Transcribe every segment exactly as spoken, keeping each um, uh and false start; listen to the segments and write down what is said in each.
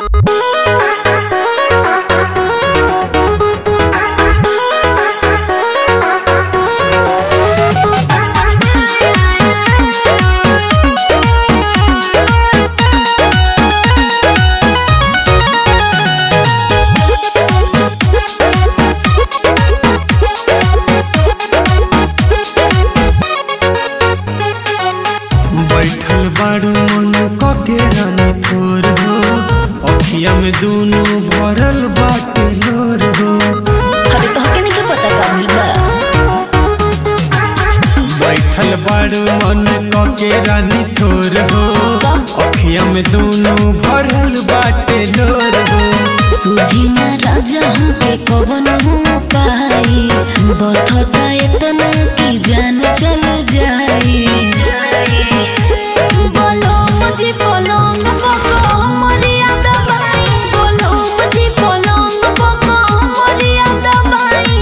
बैठल बाड़ू मन कके रानी थोर हो, अखिया में दूनो भरल बाटे लोर हो। अरे तोहके नहीं पता का भइल बा। बैठल बाड़ू मन कके रानी थोर हो, अखिया में दूनो भरल बाटे लोर हो। सूझी ना राजा हमके कवन हो पाई, बथता इतना की जान चल जाई। बोलो मुझे पलंग पको मरिया दबाई, बोलो मुझे पलंग पको मरिया दबाई।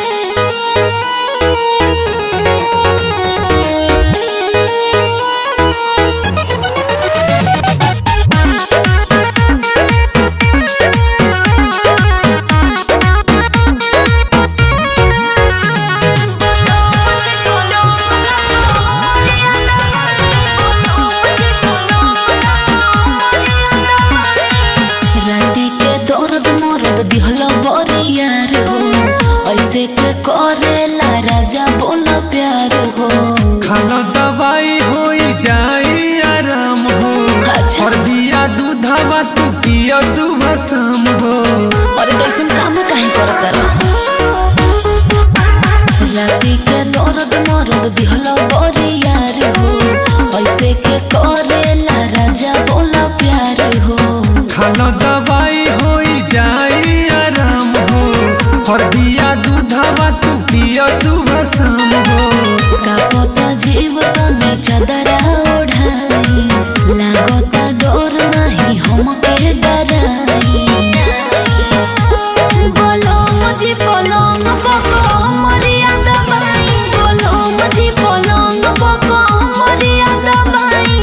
दिहला बरियार हो, ऐसे के करेला राजा बोला प्यार हो। खाना दवाई होई जाई आराम हो, अच्छा। और दिया दूधवा तू पिया सुबह शाम हो। और कैसन काम काहे करत रह, राती के दर्द मरद दिहला बरियार हो, ऐसे के करेला राजा बोला प्यार हो। खाना दवाई होई जाई आराम हो, और दिया दूधवा तू पिया सुबह शाम हो। का पता जीव तनी चदरा ओढ़ाई, लागता डोर नहीं हमके डराई। बोलो मुझे पलंग पको मरिया दबाई, बोलो मुझे पलंग पको मरिया दबाई।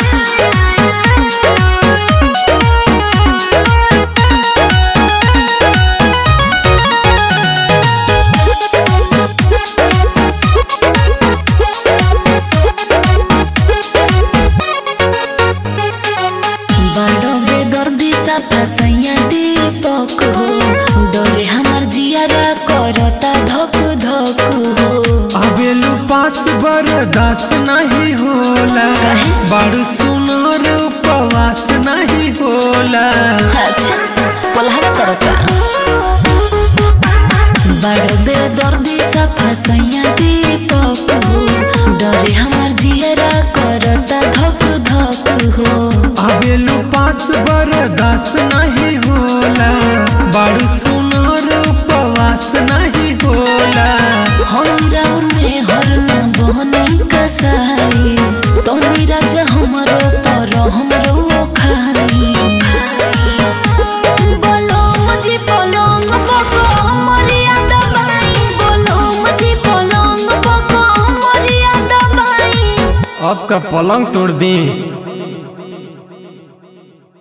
सैया दीपक हो, डोरे हमार जियारा करता धक धक हो। आवेलू पास बर्दाश्त नहीं होला, बारू सुनर उपवास नहीं होला। अच्छा पलहरा करता बड़ बेदर्दी सफा सैया दीपक हो, डोरे हमार जियारा करता धक धक हो। आवेलू पास बर्दाश्त नहीं होला, बारू सुनर उपवास नहीं होला। हमरा में हर ना बहनी कसाई, तो मेरा जा हमरो पर हमरो खाई। बोलो मुझे पलंग पको मरिया दबाई, बोलो मुझे पलंग पको मरिया दबाई। अब का पलंग तोड़ दी।